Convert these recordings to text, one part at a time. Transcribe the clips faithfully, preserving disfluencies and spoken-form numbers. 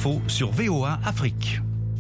l'info sur V O A Afrique.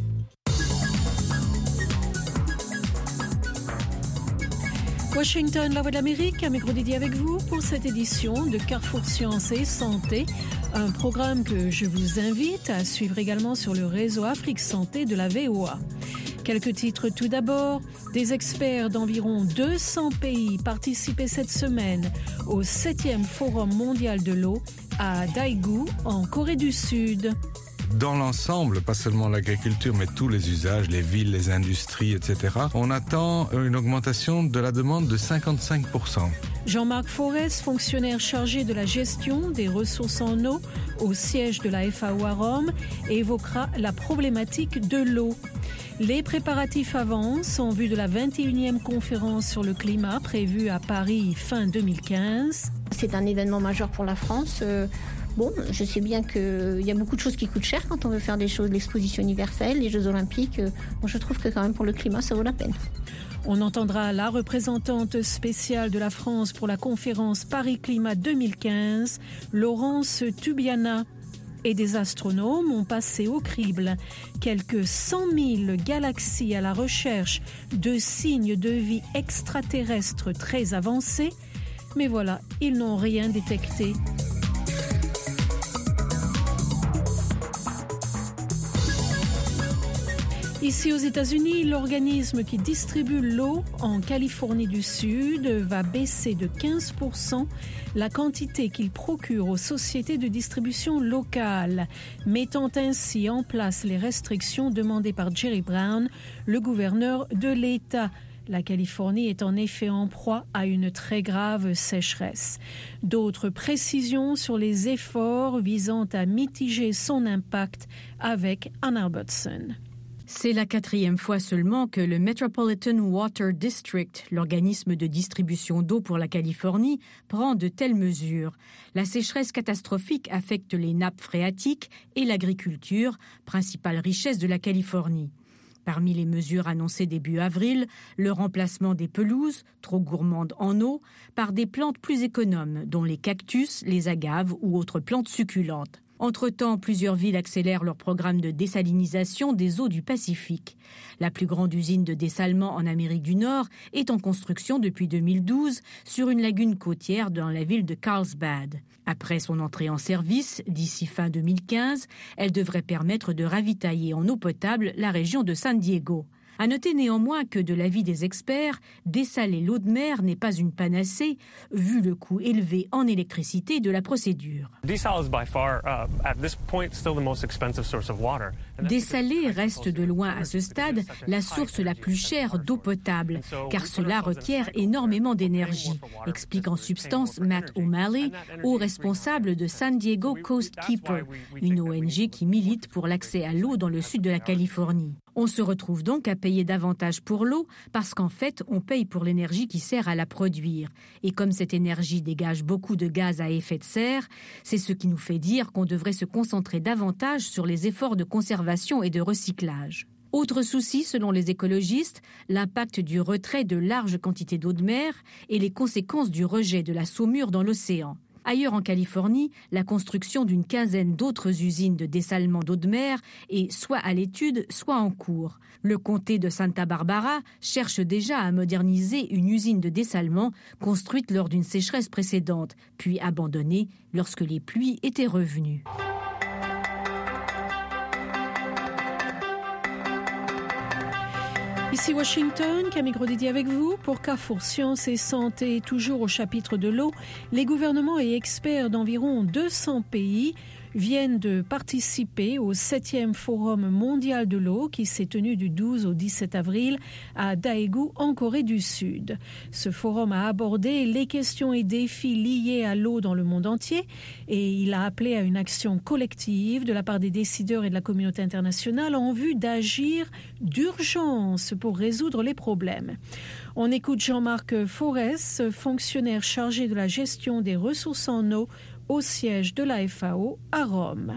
Washington, la voix de l'Amérique, Amégro Didier avec vous pour cette édition de Carrefour Sciences et Santé, un programme que je vous invite à suivre également sur le réseau Afrique Santé de la V O A. Quelques titres tout d'abord. Des experts d'environ deux cents pays participaient cette semaine au septième Forum mondial de l'eau à Daegu, en Corée du Sud. Dans l'ensemble, pas seulement l'agriculture, mais tous les usages, les villes, les industries, et cetera, on attend une augmentation de la demande de cinquante-cinq pour cent. Jean-Marc Forest, fonctionnaire chargé de la gestion des ressources en eau au siège de la F A O à Rome, évoquera la problématique de l'eau. Les préparatifs avancent en vue de la vingt et unième conférence sur le climat prévue à Paris fin deux mille quinze. C'est un événement majeur pour la France. Euh... Bon, je sais bien qu'il y a beaucoup de choses qui coûtent cher quand on veut faire des choses, l'exposition universelle, les Jeux Olympiques. Bon, je trouve que quand même pour le climat, ça vaut la peine. On entendra la représentante spéciale de la France pour la conférence Paris Climat deux mille quinze, Laurence Tubiana. Et des astronomes ont passé au crible quelques cent mille galaxies à la recherche de signes de vie extraterrestres très avancés. Mais voilà, ils n'ont rien détecté. Ici aux États-Unis, l'organisme qui distribue l'eau en Californie du Sud va baisser de quinze pour cent la quantité qu'il procure aux sociétés de distribution locales, mettant ainsi en place les restrictions demandées par Jerry Brown, le gouverneur de l'État. La Californie est en effet en proie à une très grave sécheresse. D'autres précisions sur les efforts visant à mitiger son impact avec Anna Robertson. C'est la quatrième fois seulement que le Metropolitan Water District, l'organisme de distribution d'eau pour la Californie, prend de telles mesures. La sécheresse catastrophique affecte les nappes phréatiques et l'agriculture, principale richesse de la Californie. Parmi les mesures annoncées début avril, le remplacement des pelouses, trop gourmandes en eau, par des plantes plus économes, dont les cactus, les agaves ou autres plantes succulentes. Entre-temps, plusieurs villes accélèrent leur programme de désalinisation des eaux du Pacifique. La plus grande usine de dessalement en Amérique du Nord est en construction depuis deux mille douze sur une lagune côtière dans la ville de Carlsbad. Après son entrée en service, d'ici fin deux mille quinze, elle devrait permettre de ravitailler en eau potable la région de San Diego. À noter néanmoins que, de l'avis des experts, dessaler l'eau de mer n'est pas une panacée, vu le coût élevé en électricité de la procédure. Dessaler reste de loin à ce stade la source la plus chère d'eau potable, car cela requiert énormément d'énergie, explique en substance Matt O'Malley, haut responsable de San Diego Coast Keeper, une O N G qui milite pour l'accès à l'eau dans le sud de la Californie. On se retrouve donc à payer davantage pour l'eau parce qu'en fait, on paye pour l'énergie qui sert à la produire. Et comme cette énergie dégage beaucoup de gaz à effet de serre, c'est ce qui nous fait dire qu'on devrait se concentrer davantage sur les efforts de conservation et de recyclage. Autre souci, selon les écologistes, l'impact du retrait de larges quantités d'eau de mer et les conséquences du rejet de la saumure dans l'océan. Ailleurs en Californie, la construction d'une quinzaine d'autres usines de dessalement d'eau de mer est soit à l'étude, soit en cours. Le comté de Santa Barbara cherche déjà à moderniser une usine de dessalement construite lors d'une sécheresse précédente, puis abandonnée lorsque les pluies étaient revenues. Ici Washington, Camille Gros-Didier avec vous pour Carrefour Sciences et Santé. Toujours au chapitre de l'eau, les gouvernements et experts d'environ deux cents pays viennent de participer au septième Forum mondial de l'eau qui s'est tenu du douze au dix-sept avril à Daegu en Corée du Sud. Ce forum a abordé les questions et défis liés à l'eau dans le monde entier et il a appelé à une action collective de la part des décideurs et de la communauté internationale en vue d'agir d'urgence pour résoudre les problèmes. On écoute Jean-Marc Forest, fonctionnaire chargé de la gestion des ressources en eau au siège de la F A O à Rome.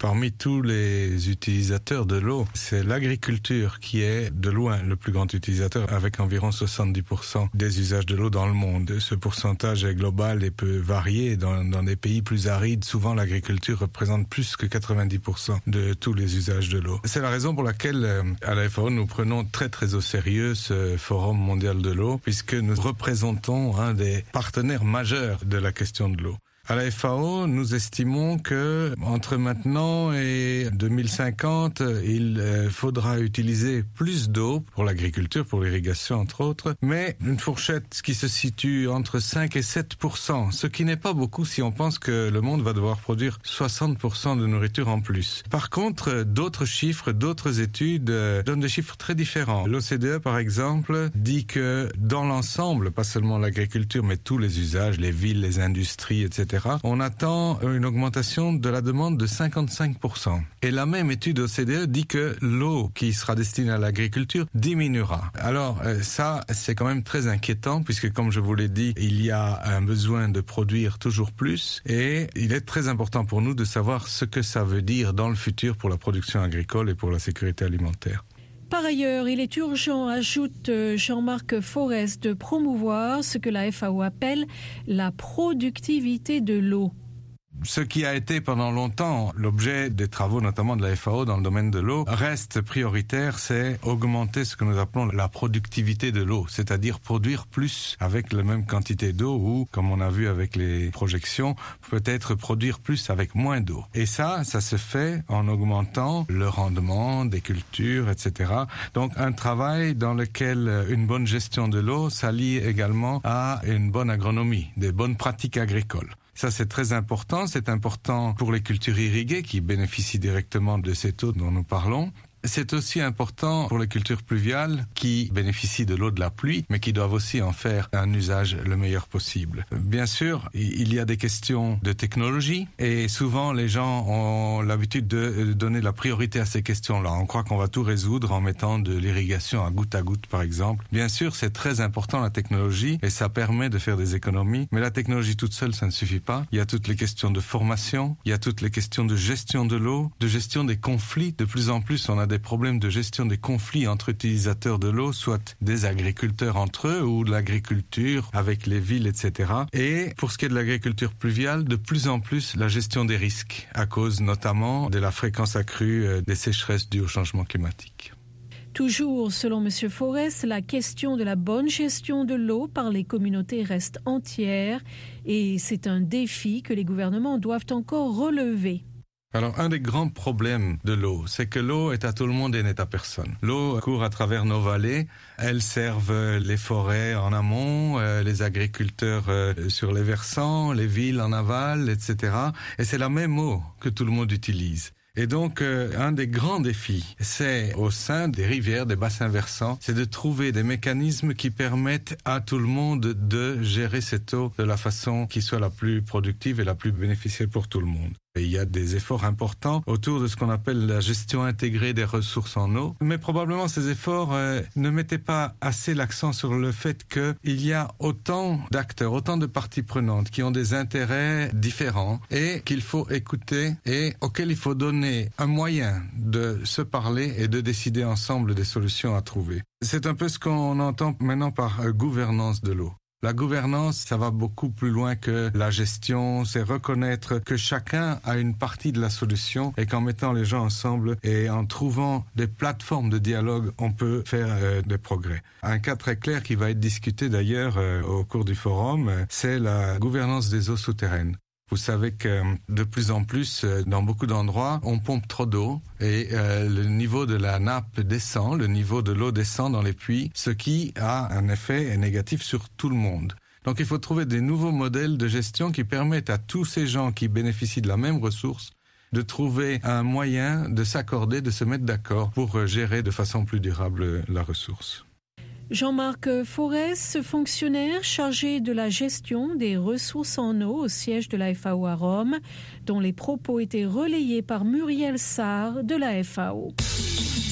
parmi tous les utilisateurs de l'eau, c'est l'agriculture qui est de loin le plus grand utilisateur, avec environ soixante-dix pour cent des usages de l'eau dans le monde. Ce pourcentage est global et peut varier. Dans, dans des pays plus arides, souvent l'agriculture représente plus que quatre-vingt-dix pour cent de tous les usages de l'eau. C'est la raison pour laquelle, à la F A O, nous prenons très très au sérieux ce Forum mondial de l'eau, puisque nous représentons un des partenaires majeurs de la question de l'eau. À la F A O, nous estimons que entre maintenant et deux mille cinquante, il faudra utiliser plus d'eau pour l'agriculture, pour l'irrigation entre autres, mais une fourchette qui se situe entre cinq et sept pour cent, ce qui n'est pas beaucoup si on pense que le monde va devoir produire soixante pour cent de nourriture en plus. Par contre, d'autres chiffres, d'autres études donnent des chiffres très différents. L'O C D E, par exemple, dit que dans l'ensemble, pas seulement l'agriculture, mais tous les usages, les villes, les industries, et cetera, on attend une augmentation de la demande de cinquante-cinq pour cent. Et la même étude O C D E dit que l'eau qui sera destinée à l'agriculture diminuera. Alors ça, c'est quand même très inquiétant, puisque comme je vous l'ai dit, il y a un besoin de produire toujours plus, et il est très important pour nous de savoir ce que ça veut dire dans le futur pour la production agricole et pour la sécurité alimentaire. Par ailleurs, il est urgent, ajoute Jean-Marc Forest, de promouvoir ce que la F A O appelle la productivité de l'eau. Ce qui a été pendant longtemps l'objet des travaux, notamment de la F A O dans le domaine de l'eau, reste prioritaire, c'est augmenter ce que nous appelons la productivité de l'eau, c'est-à-dire produire plus avec la même quantité d'eau ou, comme on a vu avec les projections, peut-être produire plus avec moins d'eau. Et ça, ça se fait en augmentant le rendement des cultures, et cetera. Donc un travail dans lequel une bonne gestion de l'eau s'allie également à une bonne agronomie, des bonnes pratiques agricoles. Ça, c'est très important. C'est important pour les cultures irriguées qui bénéficient directement de cette eau dont nous parlons. C'est aussi important pour les cultures pluviales qui bénéficient de l'eau de la pluie, mais qui doivent aussi en faire un usage le meilleur possible. Bien sûr, il y a des questions de technologie et souvent les gens ont l'habitude de donner la priorité à ces questions-là. On croit qu'on va tout résoudre en mettant de l'irrigation à goutte à goutte, par exemple. Bien sûr, c'est très important la technologie et ça permet de faire des économies, mais la technologie toute seule, ça ne suffit pas. Il y a toutes les questions de formation, il y a toutes les questions de gestion de l'eau, de gestion des conflits. De plus en plus, on a des des problèmes de gestion des conflits entre utilisateurs de l'eau, soit des agriculteurs entre eux ou de l'agriculture avec les villes, et cetera. Et pour ce qui est de l'agriculture pluviale, de plus en plus la gestion des risques, à cause notamment de la fréquence accrue des sécheresses dues au changement climatique. Toujours selon M. Forest, la question de la bonne gestion de l'eau par les communautés reste entière et c'est un défi que les gouvernements doivent encore relever. Alors, un des grands problèmes de l'eau, c'est que l'eau est à tout le monde et n'est à personne. L'eau court à travers nos vallées, elles servent les forêts en amont, euh, les agriculteurs euh, sur les versants, les villes en aval, et cetera. Et c'est la même eau que tout le monde utilise. Et donc, euh, un des grands défis, c'est au sein des rivières, des bassins versants, c'est de trouver des mécanismes qui permettent à tout le monde de gérer cette eau de la façon qui soit la plus productive et la plus bénéficiaire pour tout le monde. Et il y a des efforts importants autour de ce qu'on appelle la gestion intégrée des ressources en eau. Mais probablement ces efforts euh, ne mettaient pas assez l'accent sur le fait qu'il y a autant d'acteurs, autant de parties prenantes qui ont des intérêts différents et qu'il faut écouter et auxquels il faut donner un moyen de se parler et de décider ensemble des solutions à trouver. C'est un peu ce qu'on entend maintenant par euh, gouvernance de l'eau. La gouvernance, ça va beaucoup plus loin que la gestion, c'est reconnaître que chacun a une partie de la solution et qu'en mettant les gens ensemble et en trouvant des plateformes de dialogue, on peut faire euh, des progrès. Un cas très clair qui va être discuté d'ailleurs euh, au cours du forum, c'est la gouvernance des eaux souterraines. Vous savez que de plus en plus, dans beaucoup d'endroits, on pompe trop d'eau et euh, le niveau de la nappe descend, le niveau de l'eau descend dans les puits, ce qui a un effet négatif sur tout le monde. Donc il faut trouver des nouveaux modèles de gestion qui permettent à tous ces gens qui bénéficient de la même ressource de trouver un moyen de s'accorder, de se mettre d'accord pour gérer de façon plus durable la ressource. Jean-Marc Forest, fonctionnaire chargé de la gestion des ressources en eau au siège de la F A O à Rome, dont les propos étaient relayés par Muriel Sarr de la F A O.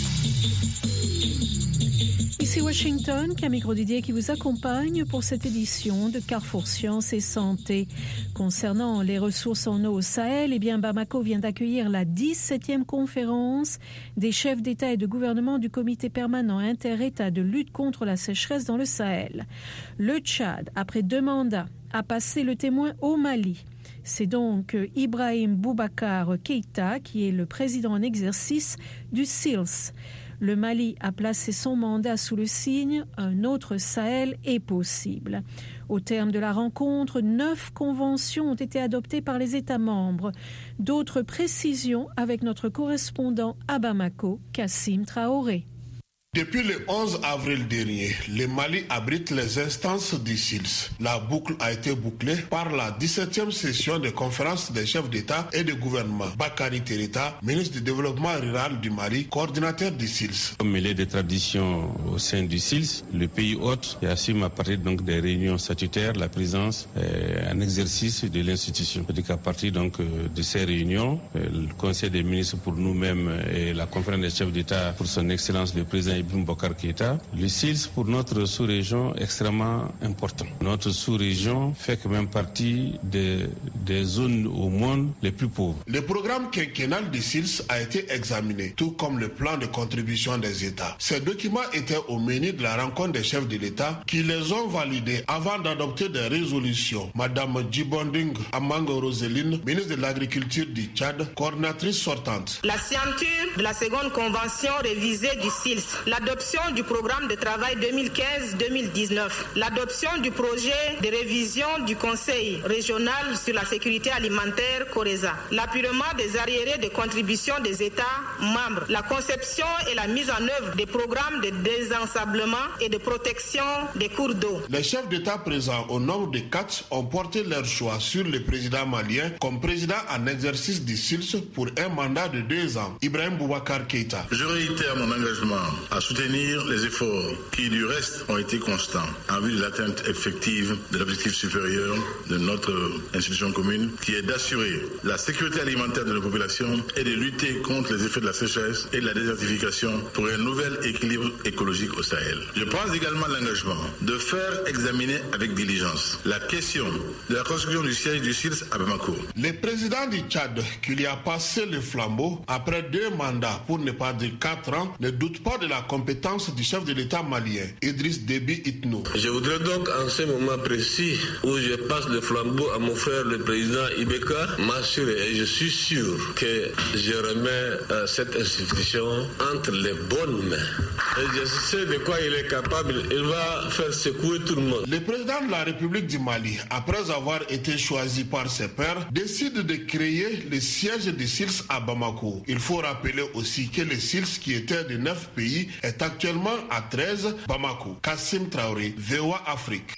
Ici Washington, Camille Grosdidier qui vous accompagne pour cette édition de Carrefour Sciences et Santé. Concernant les ressources en eau au Sahel, eh bien Bamako vient d'accueillir la dix-septième conférence des chefs d'État et de gouvernement du comité permanent inter-État de lutte contre la sécheresse dans le Sahel. Le Tchad, après deux mandats, a passé le témoin au Mali. C'est donc Ibrahim Boubacar Keïta qui est le président en exercice du S I L S. Le Mali a placé son mandat sous le signe « Un autre Sahel est possible ». Au terme de la rencontre, neuf conventions ont été adoptées par les États membres. D'autres précisions avec notre correspondant à Bamako, Kassim Traoré. Depuis le onze avril dernier, le Mali abrite les instances du S I L S. La boucle a été bouclée par la dix-septième session de conférence des chefs d'État et de gouvernement. Bakary Tereta, ministre du Développement rural du Mali, coordinateur du S I L S. Comme il est des traditions au sein du S I L S, le pays hôte assume à partir donc des réunions statutaires la présence euh, en exercice de l'institution. C'est-à-dire qu'à partir donc de ces réunions, euh, le Conseil des ministres pour nous-mêmes et la conférence des chefs d'État pour son excellence le président Ibrahim Boubacar Keïta, le S I L S pour notre sous-région extrêmement important. Notre sous-région fait quand même partie des, des zones au monde les plus pauvres. Le programme quinquennal du S I L S a été examiné, tout comme le plan de contribution des États. Ces documents étaient au menu de la rencontre des chefs de l'État qui les ont validés avant d'adopter des résolutions. Madame Djibonding Amango Roseline, ministre de l'Agriculture du Tchad, coordinatrice sortante. La signature de la seconde convention révisée du S I L S, l'adoption du programme de travail deux mille quinze deux mille dix-neuf, l'adoption du projet de révision du Conseil régional sur la sécurité alimentaire CORESA, l'apurement des arriérés de contribution des États membres, la conception et la mise en œuvre des programmes de désensablement et de protection des cours d'eau. Les chefs d'État présents au nombre de quatre ont porté leur choix sur le président malien comme président en exercice du S I L S pour un mandat de deux ans. Ibrahim Boubacar Keïta. Je réitère mon engagement à soutenir les efforts qui, du reste, ont été constants en vue de l'atteinte effective de l'objectif supérieur de notre institution commune, qui est d'assurer la sécurité alimentaire de la population et de lutter contre les effets de la sécheresse et de la désertification pour un nouvel équilibre écologique au Sahel. Je prends également l'engagement de faire examiner avec diligence la question de la construction du siège du S I L S à Bamako. Le président du Tchad, qui lui a passé le flambeau après deux mandats, pour ne pas dire quatre ans, ne doute pas de la compétence du chef de l'État malien, Idriss Déby Itno. Je voudrais donc, en ce moment précis où je passe le flambeau à mon frère le président Ibeka, m'assurer, et je suis sûr que je remets euh, cette institution entre les bonnes mains. Et je sais de quoi il est capable, il va faire secouer tout le monde. Le président de la République du Mali, après avoir été choisi par ses pairs, décide de créer le siège du S I L S à Bamako. Il faut rappeler aussi que le S I L S, qui était de neuf pays, est actuellement à treize, Bamako. Kassim Traoré, V O A Afrique.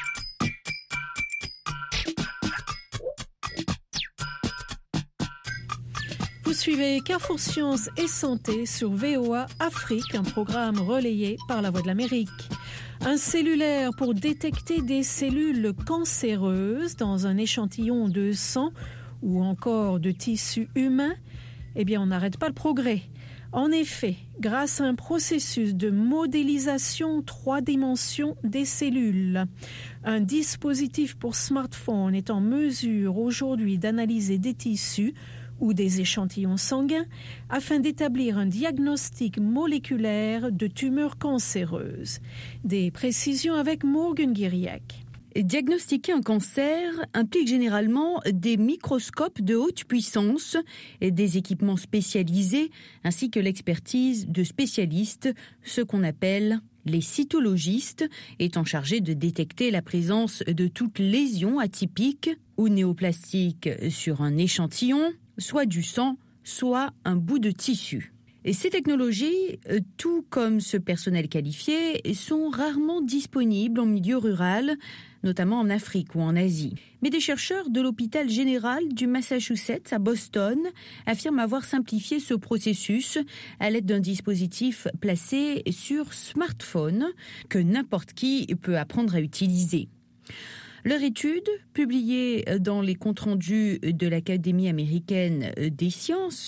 Vous suivez Carrefour Sciences et Santé sur V O A Afrique, un programme relayé par la Voix de l'Amérique. Un cellulaire pour détecter des cellules cancéreuses dans un échantillon de sang ou encore de tissu humain, eh bien on n'arrête pas le progrès. En effet, grâce à un processus de modélisation trois dimensions des cellules, un dispositif pour smartphone est en mesure aujourd'hui d'analyser des tissus ou des échantillons sanguins afin d'établir un diagnostic moléculaire de tumeurs cancéreuses. Des précisions avec Morgan Guiriac. Diagnostiquer un cancer implique généralement des microscopes de haute puissance et des équipements spécialisés ainsi que l'expertise de spécialistes, ce qu'on appelle les cytologistes, étant chargés de détecter la présence de toute lésion atypique ou néoplastique sur un échantillon, soit du sang, soit un bout de tissu. Et ces technologies, tout comme ce personnel qualifié, sont rarement disponibles en milieu rural, notamment en Afrique ou en Asie. Mais des chercheurs de l'hôpital général du Massachusetts à Boston affirment avoir simplifié ce processus à l'aide d'un dispositif placé sur smartphone que n'importe qui peut apprendre à utiliser. Leur étude, publiée dans les comptes rendus de l'Académie américaine des sciences,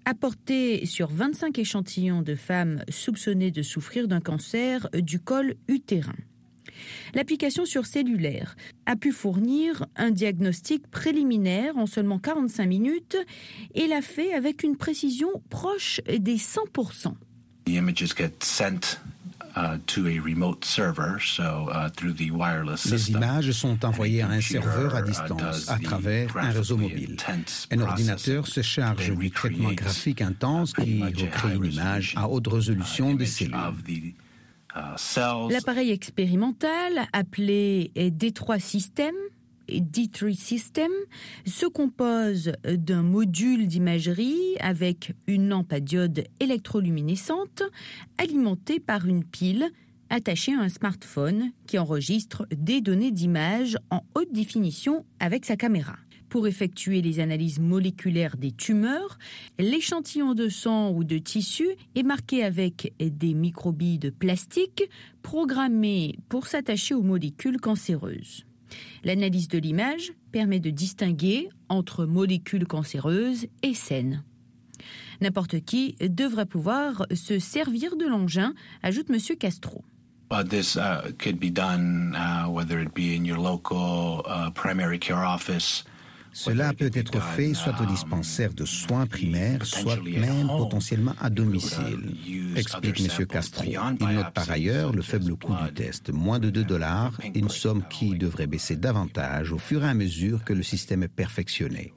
a porté sur vingt-cinq échantillons de femmes soupçonnées de souffrir d'un cancer du col utérin. L'application sur cellulaire a pu fournir un diagnostic préliminaire en seulement quarante-cinq minutes et l'a fait avec une précision proche des cent pour cent. The images get sent uh, to a remote server, so uh, through the wireless system. Les images sont envoyées à un serveur à distance à travers un réseau mobile. Un ordinateur se charge du traitement graphique intense qui recrée une image à haute résolution des cellules. L'appareil expérimental, appelé D trois System, D trois System, se compose d'un module d'imagerie avec une lampe à diode électroluminescente alimentée par une pile attachée à un smartphone qui enregistre des données d'image en haute définition avec sa caméra. Pour effectuer les analyses moléculaires des tumeurs, l'échantillon de sang ou de tissu est marqué avec des microbilles de plastique programmées pour s'attacher aux molécules cancéreuses. L'analyse de l'image permet de distinguer entre molécules cancéreuses et saines. N'importe qui devrait pouvoir se servir de l'engin, ajoute M. Castro. But this uh, could be done uh, whether it be in your local uh, primary care office. Cela peut être fait soit au dispensaire de soins primaires, soit même potentiellement à domicile, explique M. Castro. Il note par ailleurs le faible coût du test, moins de deux dollars, une somme qui devrait baisser davantage au fur et à mesure que le système est perfectionné.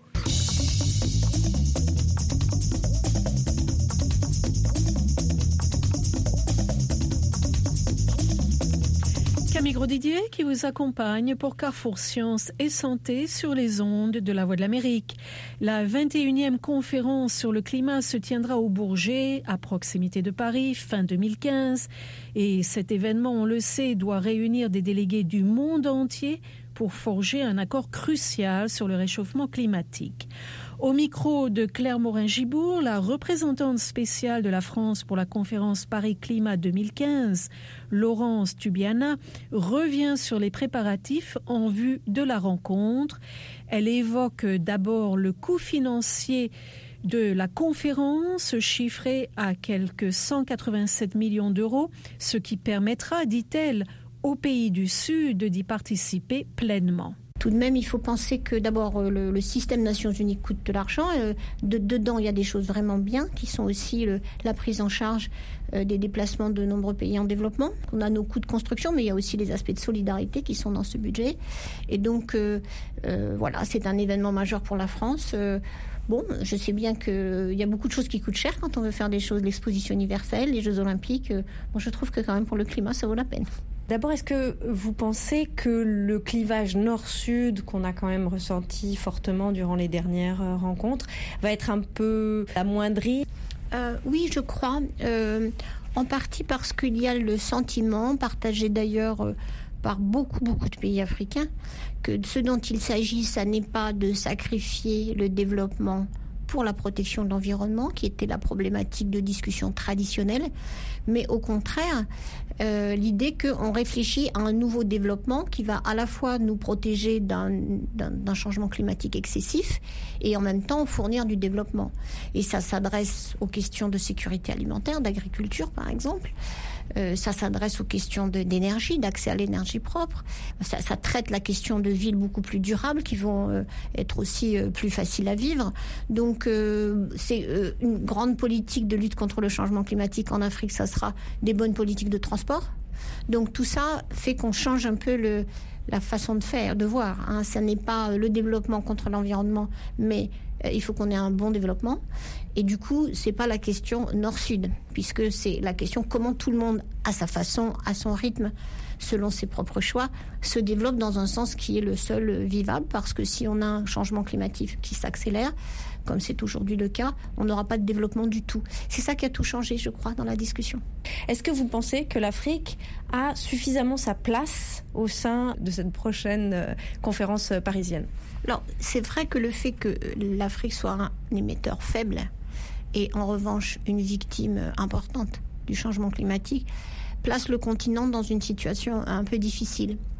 Camille Grosdidier qui vous accompagne pour Carrefour Sciences et Santé sur les ondes de la Voix de l'Amérique. La vingt et unième conférence sur le climat se tiendra au Bourget, à proximité de Paris, fin deux mille quinze. Et cet événement, on le sait, doit réunir des délégués du monde entier pour forger un accord crucial sur le réchauffement climatique. Au micro de Claire Morin-Gibourg, la représentante spéciale de la France pour la conférence Paris Climat deux mille quinze, Laurence Tubiana, revient sur les préparatifs en vue de la rencontre. Elle évoque d'abord le coût financier de la conférence, chiffré à quelque cent quatre-vingt-sept millions d'euros, ce qui permettra, dit-elle, aux pays du Sud d'y participer pleinement. Tout de même, il faut penser que d'abord le, le système Nations Unies coûte de l'argent. Euh, de, dedans, il y a des choses vraiment bien qui sont aussi le, la prise en charge euh, des déplacements de nombreux pays en développement. On a nos coûts de construction, mais il y a aussi les aspects de solidarité qui sont dans ce budget. Et donc, euh, euh, voilà, c'est un événement majeur pour la France. Euh, Bon, je sais bien qu'il y a beaucoup de choses qui coûtent cher quand on veut faire des choses, l'exposition universelle, les Jeux Olympiques. Bon, je trouve que quand même pour le climat, ça vaut la peine. D'abord, est-ce que vous pensez que le clivage nord-sud qu'on a quand même ressenti fortement durant les dernières rencontres va être un peu amoindri ? euh, Oui, je crois. Euh, en partie parce qu'il y a le sentiment, partagé d'ailleurs euh, par beaucoup, beaucoup de pays africains, que ce dont il s'agit, ça n'est pas de sacrifier le développement pour la protection de l'environnement, qui était la problématique de discussion traditionnelle, mais au contraire, euh, l'idée qu'on réfléchit à un nouveau développement qui va à la fois nous protéger d'un, d'un, d'un changement climatique excessif et en même temps fournir du développement. Et ça s'adresse aux questions de sécurité alimentaire, d'agriculture par exemple. Euh, ça s'adresse aux questions de, d'énergie, d'accès à l'énergie propre. Ça, ça traite la question de villes beaucoup plus durables qui vont euh, être aussi euh, plus faciles à vivre. Donc euh, c'est euh, une grande politique de lutte contre le changement climatique en Afrique. Ça sera des bonnes politiques de transport. Donc tout ça fait qu'on change un peu le, la façon de faire, de voir. Hein. Ça n'est pas le développement contre l'environnement, mais euh, il faut qu'on ait un bon développement. Et du coup, c'est pas la question nord-sud, puisque c'est la question comment tout le monde, à sa façon, à son rythme, selon ses propres choix, se développe dans un sens qui est le seul vivable, parce que si on a un changement climatique qui s'accélère, comme c'est aujourd'hui le cas, on n'aura pas de développement du tout. C'est ça qui a tout changé, je crois, dans la discussion. Est-ce que vous pensez que l'Afrique a suffisamment sa place au sein de cette prochaine conférence parisienne ? Alors, c'est vrai que le fait que l'Afrique soit un émetteur faible et en revanche une victime importante du changement climatique place le continent dans une situation un peu difficile.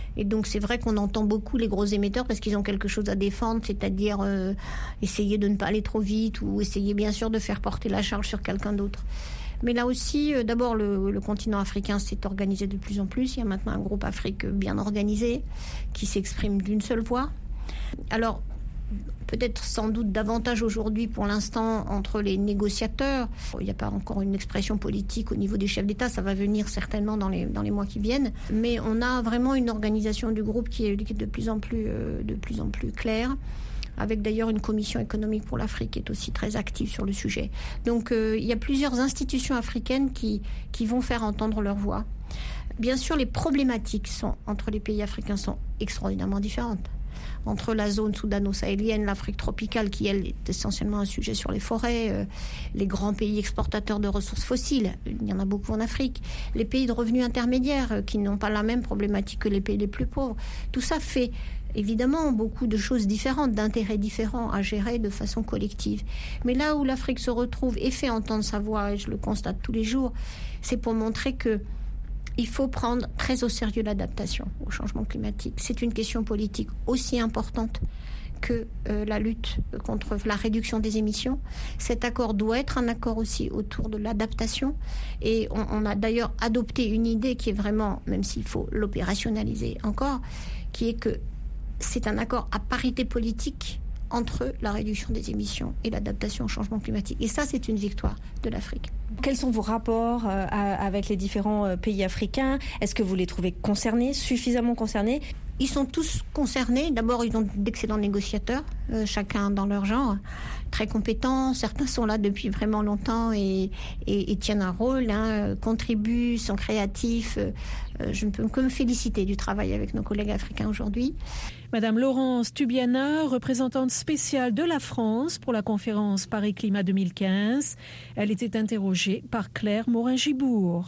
Et donc c'est vrai qu'on entend beaucoup les gros émetteurs parce qu'ils ont quelque chose à défendre, c'est-à-dire euh, essayer de ne pas aller trop vite ou essayer bien sûr de faire porter la charge sur quelqu'un d'autre. Mais là aussi, euh, d'abord le, le continent africain s'est organisé de plus en plus. Il y a maintenant un groupe Afrique bien organisé qui s'exprime d'une seule voix. Alors peut-être sans doute davantage aujourd'hui pour l'instant entre les négociateurs. Il n'y a pas encore une expression politique au niveau des chefs d'État, ça va venir certainement dans les, dans les mois qui viennent. Mais on a vraiment une organisation du groupe qui est, qui est de plus en plus, euh, de plus en plus claire, avec d'ailleurs une commission économique pour l'Afrique qui est aussi très active sur le sujet. Donc euh, il y a plusieurs institutions africaines qui, qui vont faire entendre leur voix. Bien sûr, les problématiques sont, entre les pays africains sont extraordinairement différentes. Entre la zone soudano-sahélienne, l'Afrique tropicale, qui, elle, est essentiellement un sujet sur les forêts, euh, les grands pays exportateurs de ressources fossiles, il y en a beaucoup en Afrique, les pays de revenus intermédiaires, euh, qui n'ont pas la même problématique que les pays les plus pauvres. Tout ça fait évidemment beaucoup de choses différentes, d'intérêts différents à gérer de façon collective. Mais là où l'Afrique se retrouve et fait entendre sa voix, et je le constate tous les jours, c'est pour montrer que il faut prendre très au sérieux l'adaptation au changement climatique. C'est une question politique aussi importante que euh, la lutte contre la réduction des émissions. Cet accord doit être un accord aussi autour de l'adaptation. Et on, on a d'ailleurs adopté une idée qui est vraiment, même s'il faut l'opérationnaliser encore, qui est que c'est un accord à parité politique entre la réduction des émissions et l'adaptation au changement climatique. Et ça, c'est une victoire de l'Afrique. Quels sont vos rapports euh, avec les différents euh, pays africains ? Est-ce que vous les trouvez concernés, suffisamment concernés ? Ils sont tous concernés. D'abord, ils ont d'excellents négociateurs, euh, chacun dans leur genre, très compétents. Certains sont là depuis vraiment longtemps et, et, et tiennent un rôle, hein, contribuent, sont créatifs. Euh, je ne peux que me féliciter du travail avec nos collègues africains aujourd'hui. Madame Laurence Tubiana, représentante spéciale de la France pour la conférence Paris Climat deux mille quinze. Elle était interrogée par Claire Morin-Gibourg.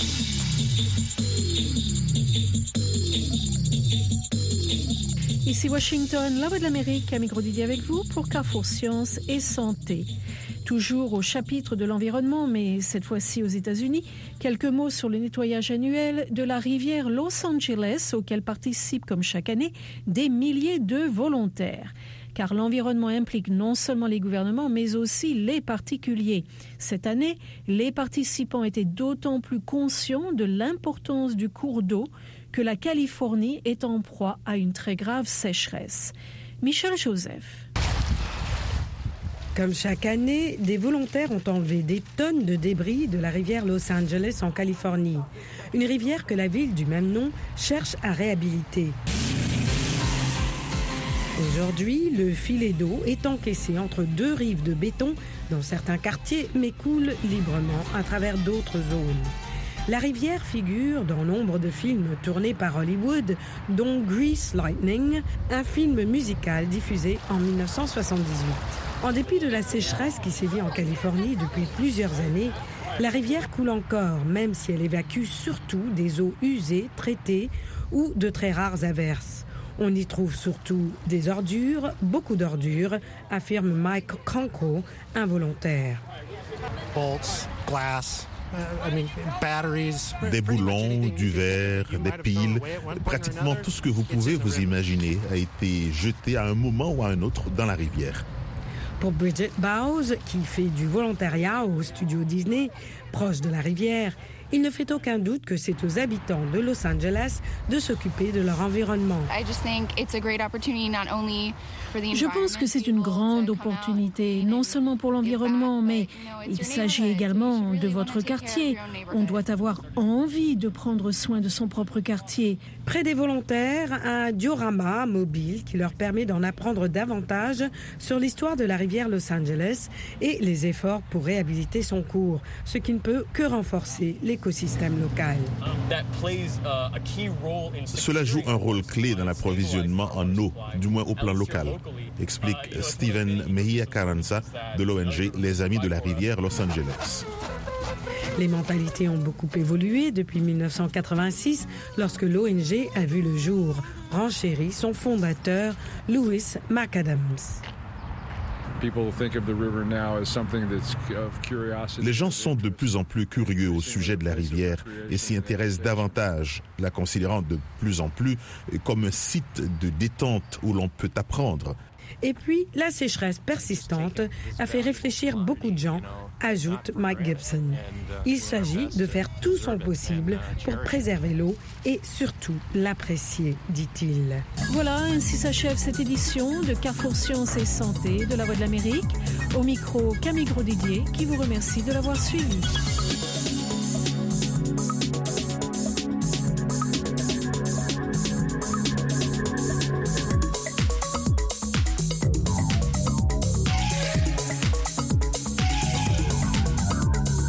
Ici Washington, la voix de l'Amérique, Camille Grosdidier avec vous pour Carrefour Sciences et Santé. Toujours au chapitre de l'environnement, mais cette fois-ci aux États-Unis, quelques mots sur le nettoyage annuel de la rivière Los Angeles, auquel participent comme chaque année des milliers de volontaires. Car l'environnement implique non seulement les gouvernements, mais aussi les particuliers. Cette année, les participants étaient d'autant plus conscients de l'importance du cours d'eau que la Californie est en proie à une très grave sécheresse. Michel Joseph. Comme chaque année, des volontaires ont enlevé des tonnes de débris de la rivière Los Angeles en Californie. Une rivière que la ville du même nom cherche à réhabiliter. Aujourd'hui, le filet d'eau est encaissé entre deux rives de béton dans certains quartiers, mais coule librement à travers d'autres zones. La rivière figure dans nombre de films tournés par Hollywood, dont Grease Lightning, un film musical diffusé en dix-neuf cent soixante-dix-huit. En dépit de la sécheresse qui sévit en Californie depuis plusieurs années, la rivière coule encore, même si elle évacue surtout des eaux usées, traitées ou de très rares averses. On y trouve surtout des ordures, beaucoup d'ordures, affirme Mike Conco, un volontaire. Bolts, glass. Des boulons, du verre, des piles, pratiquement tout ce que vous pouvez vous imaginer a été jeté à un moment ou à un autre dans la rivière. Pour Bridget Bowes, qui fait du volontariat au studio Disney, proche de la rivière, il ne fait aucun doute que c'est aux habitants de Los Angeles de s'occuper de leur environnement. Je pense que c'est une grande opportunité, non seulement pour l'environnement, mais il s'agit également de votre quartier. On doit avoir envie de prendre soin de son propre quartier. Près des volontaires, un diorama mobile qui leur permet d'en apprendre davantage sur l'histoire de la rivière Los Angeles et les efforts pour réhabiliter son cours, ce qui ne peut que renforcer l'écosystème local. Cela joue un rôle clé dans l'approvisionnement en eau, du moins au plan local, explique Steven Mejia Carranza de l'O N G Les Amis de la rivière Los Angeles. Les mentalités ont beaucoup évolué depuis dix-neuf cent quatre-vingt-six, lorsque l'O N G a vu le jour, renchérit son fondateur, Louis McAdams. Les gens sont de plus en plus curieux au sujet de la rivière et s'y intéressent davantage, la considérant de plus en plus comme un site de détente où l'on peut apprendre. Et puis, la sécheresse persistante a fait réfléchir beaucoup de gens, ajoute Mike Gibson. Il s'agit de faire tout son possible pour préserver l'eau et surtout l'apprécier, dit-il. Voilà, ainsi s'achève cette édition de Carrefour Sciences et Santé de la Voix de l'Amérique. Au micro, Camille Grosdidier qui vous remercie de l'avoir suivi.